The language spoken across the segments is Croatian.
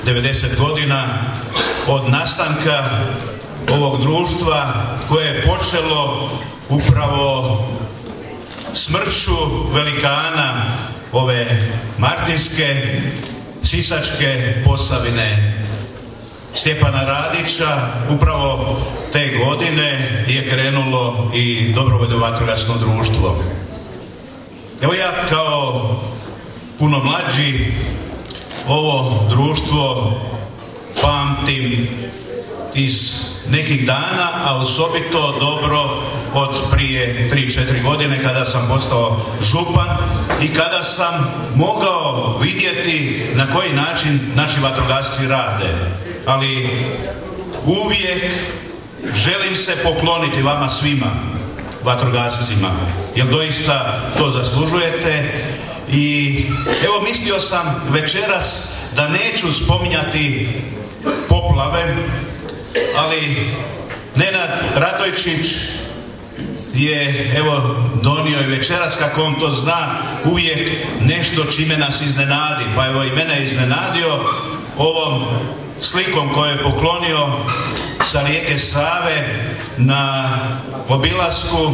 90 godina od nastanka ovog društva koje je počelo upravo smrću velikana ove Martinske, Sisačke Posavine, Stjepana Radića. Upravo te godine je krenulo i dobrovoljno vatrogasno društvo. Evo ja kao puno mlađi ovo društvo pamtim iz nekih dana, a osobito dobro od prije 3-4 godine kada sam postao župan i kada sam mogao vidjeti na koji način naši vatrogasci rade. Ali uvijek želim se pokloniti vama svima vatrogascima, jer doista to zaslužujete. I evo mislio sam večeras da neću spominjati poplave, ali Nenad Ratojčić je evo donio i večeras, kako on to zna, uvijek nešto čime nas iznenadi. Pa evo i mene je iznenadio ovom slikom koju je poklonio sa rijeke Save na obilasku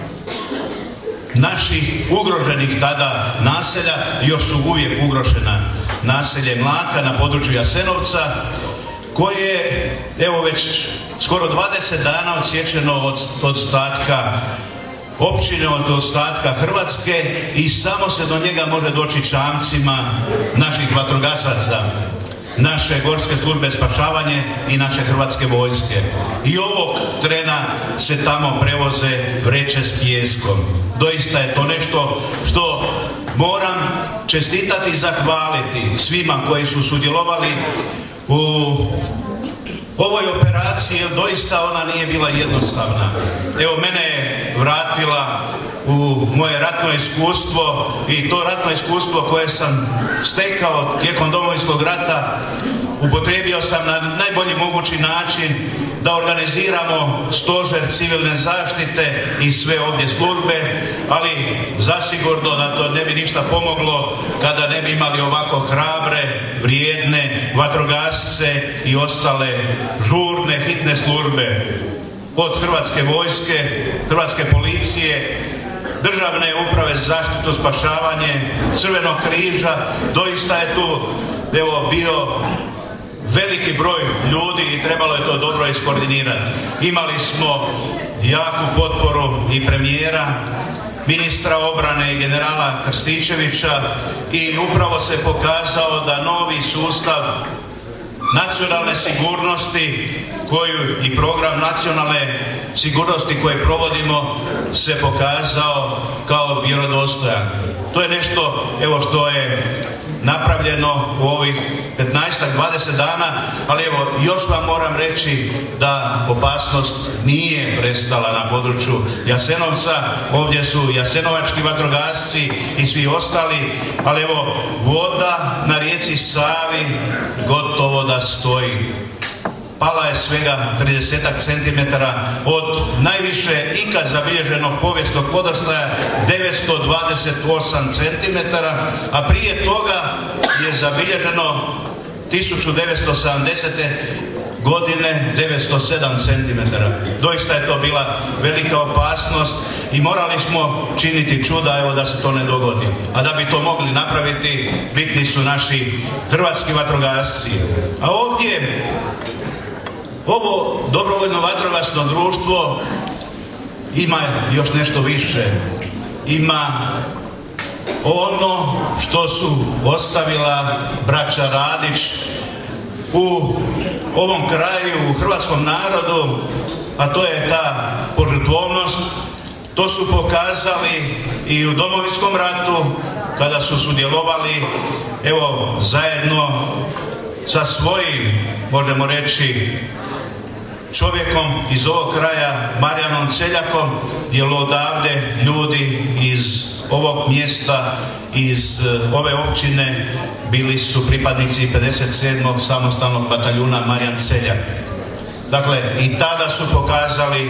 naših ugroženih tada naselja. Još su uvijek ugrožena naselje Mlaka na području Jasenovca, koje je evo već skoro 20 dana odsječeno od ostatka općine, od ostatka Hrvatske, i samo se do njega može doći čamcima naših vatrogasaca, naše gorske službe spašavanje i naše Hrvatske vojske. I ovog trena se tamo prevoze vreće s pijeskom. Doista je to nešto što moram čestitati i zahvaliti svima koji su sudjelovali u ovoj operaciji, jer doista ona nije bila jednostavna. Evo, mene je vratila u moje ratno iskustvo, i to ratno iskustvo koje sam stekao tijekom Domovinskog rata upotrijebio sam na najbolji mogući način da organiziramo stožer civilne zaštite i sve ovdje službe, ali zasigurno da to ne bi ništa pomoglo kada ne bi imali ovako hrabre, vrijedne vatrogasce i ostale žurne, hitne službe, od Hrvatske vojske, Hrvatske policije, Državne uprave za zaštitu, spašavanje, Crvenog križa. Doista je tu evo bio veliki broj ljudi i trebalo je to dobro iskoordinirati. Imali smo jaku potporu i premijera, ministra obrane i generala Krstičevića, i upravo se pokazao da novi sustav nacionalne sigurnosti koju i program nacionalne sigurnosti koje provodimo se pokazao kao vjerodostojan. To je nešto evo što je napravljeno u ovih 15-20 dana, ali evo još vam moram reći da opasnost nije prestala na području Jasenovca. Ovdje su jasenovački vatrogasci i svi ostali, ali evo voda na rijeci Savi gotovo da stoji. Pala je svega 30 cm od najviše ikad zabilježenog povijesnog vodostaja 928 cm, a prije toga je zabilježeno 1970. godine 907 cm. Doista je to bila velika opasnost i morali smo činiti čuda evo da se to ne dogodi. A da bi to mogli napraviti, bitni su naši hrvatski vatrogasci. A ovdje ovo dobrovoljno vatrogasno društvo ima još nešto više. Ima ono što su ostavila braća Radić u ovom kraju, u hrvatskom narodu, a to je ta požrtvovnost. To su pokazali i u Domovinskom ratu kada su sudjelovali evo zajedno sa svojim, možemo reći, čovjekom iz ovog kraja, Marijanom Celjakom, jer odavde ljudi iz ovog mjesta, iz ove općine bili su pripadnici 57. samostalnog bataljuna Marijan Celjak. Dakle, i tada su pokazali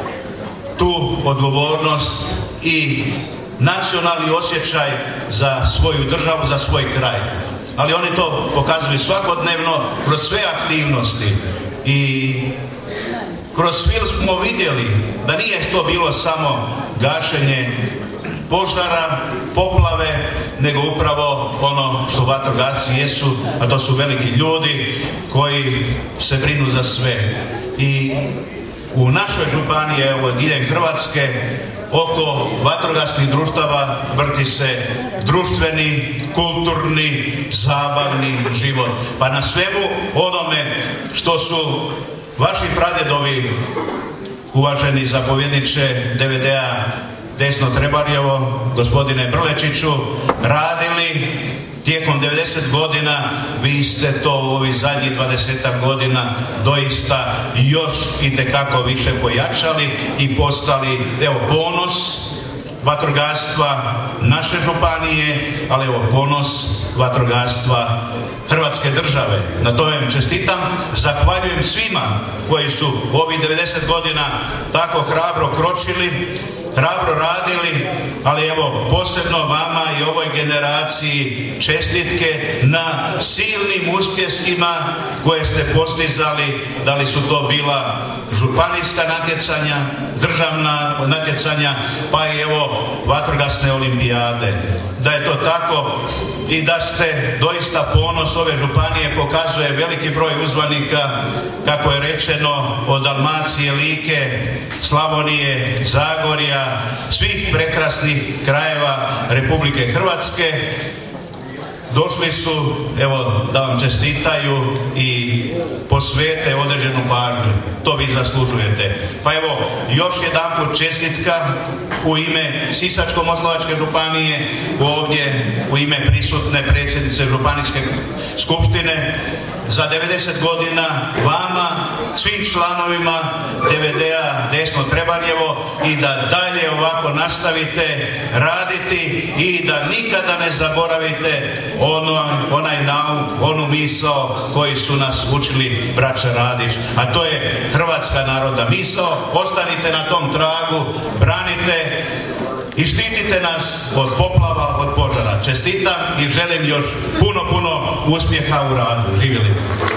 tu odgovornost i nacionalni osjećaj za svoju državu, za svoj kraj. ali oni to pokazuju svakodnevno kroz sve aktivnosti. I kroz film smo vidjeli da nije to bilo samo gašenje požara, poplave, nego upravo ono što vatrogasci jesu, a to su veliki ljudi koji se brinu za sve. I u našoj županiji, evo diljem Hrvatske, oko vatrogasnih društava vrti se društveni, kulturni, zabavni život. Pa na svemu onome što su vaši pradjedovi, uvaženi zapovjedniče DVD-a Desno Trebarjevo, gospodine Brlečiću, radili tijekom 90 godina, vi ste to u ovih zadnjih 20 godina doista još itekako više pojačali i postali, evo, ponos vatrogastva naše županije, ali evo ponos vatrogastva Hrvatske države. Na tome vam čestitam, zahvaljujem svima koji su ovih 90 godina tako hrabro kročili, hrabro radili, ali evo posebno vama i ovoj generaciji čestitke na silnim uspjesima koje ste postizali, da li su to bila županijska natjecanja, državna natjecanja, pa i evo vatrogasne olimpijade. Da je to tako i da ste doista ponos ove županije pokazuje veliki broj uzvanika, kako je rečeno, od Dalmacije, Like, Slavonije, Zagorja, svih prekrasnih krajeva Republike Hrvatske. Došli su, evo, da vam čestitaju i posvete određenu pažnju. To vi zaslužujete. Pa evo, još jedanput čestitka u ime Sisačko-moslavačke županije, ovdje u ime prisutne predsjednice županijske skupštine, za 90 godina vama, svim članovima DVD-a Desno Trebarjevo, i da dalje ovako nastavite raditi i da nikada ne zaboravite onaj nauk, onu misao koji su nas učili braća Radić, a to je hrvatska narodna misao. Ostanite na tom tragu, branite i štitite nas od poplava, od požara. Čestitam i želim još puno uspjeha u radu. Živjeli!